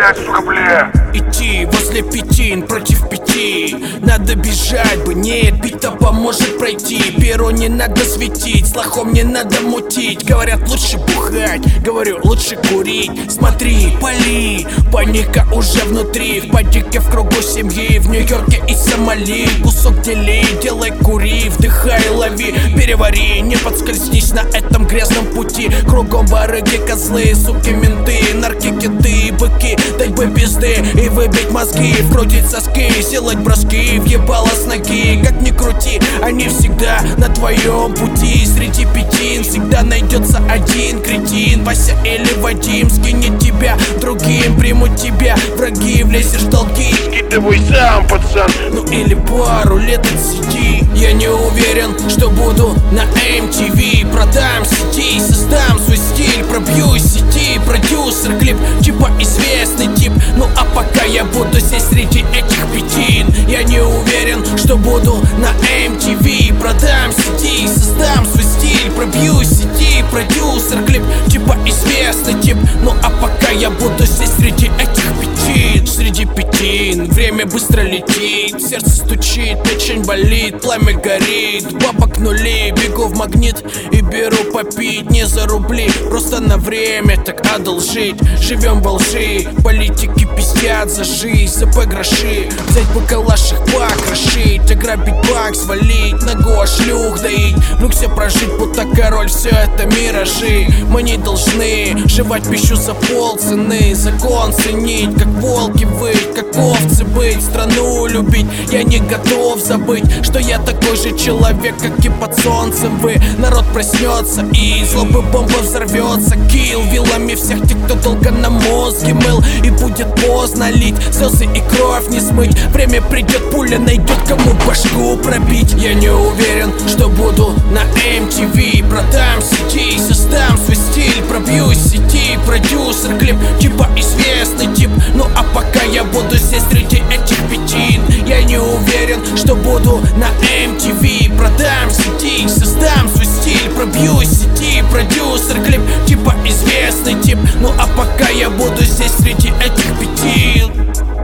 стоять, сука, бля. Идти возле пятин против пяти. Надо бежать бы, нет, бить-то поможет пройти. Перо не надо светить, с лохом не надо мутить. Говорят, лучше бухать, говорю, лучше курить. Смотри, пали, паника уже внутри. В падике в кругу семьи, в Нью-Йорке и Сомали. Кусок дели, делай, кури, вдыхай, лови, перевари. Не подскользнись на этом грязном пути. Кругом барыги, козлы, суки, менты, наркокиты, быки. Дать бы пизды и выбить мозги, вкрутить соски, сделать броски, въебало с ноги. Как ни крути, они всегда на твоем пути. Среди пятин всегда найдется один кретин. Вася или Вадим скинет тебя другим, примут тебя враги, влезешь в долги. Скидывай сам, пацан. Ну или пару лет отсиди. Я не уверен, что буду на MTV. Продам сети, создам свой стиль, пробью сети. Продюсер, клип, типа известный тип. Ну а пока я буду здесь среди этих пятин. Я не уверен, что буду на MTV. Продам сети, создам свой стиль, пробью сети. Продюсер, клип, типа известный тип. Ну а пока я буду здесь среди этих пятин. Среди пятин время быстро летит, сердце стучит, печень болит, пламя горит. Бабок нули, бегу в Магнит и беру попить. Не за рубли, просто на время так одолжить. Живем во лжи, политики пиздят за жизнь, за гроши. Взять бы калаш, их покрошить, ограбить банк, свалить, ногу шлюх доить. В люксе прожить, будто король, все это миражи. Мы не должны жевать пищу за полцены. Закон ценить, как волки выть, как овцы быть, страну любить. Я не готов забыть, что я такой же человек, как и под солнцем вы. Народ проснется и злобы бомба взорвется. Килл вилами всех тех, кто долго на мозге мыл. И будет поздно лить слезы и кровь не смыть. Время придет, пуля найдет, кому башку пробить. Я не уверен, что буду на MTV. Продам сети, создам свой стиль, пробью сети. Продюсер, клип, типа известный тип. Ну а пока я буду здесь среди этих пятин. Я не уверен, что буду на MTV. Продам сети, создам свой стиль, пробью сети. Продюсер, клип, типа известный тип. Ну а пока я буду здесь среди этих пятин.